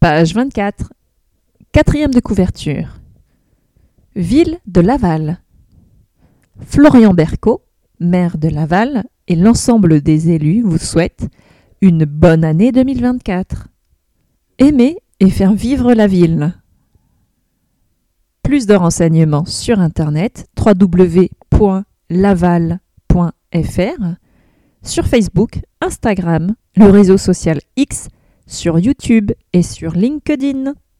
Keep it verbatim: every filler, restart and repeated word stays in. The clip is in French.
Page vingt-quatre. Quatrième de couverture. Ville de Laval. Florian Bercot, maire de Laval, et l'ensemble des élus vous souhaitent une bonne année deux mille vingt-quatre. Aimer et faire vivre la ville. Plus de renseignements sur internet w w w point laval point f r, sur Facebook, Instagram, le réseau social X, sur YouTube et sur LinkedIn.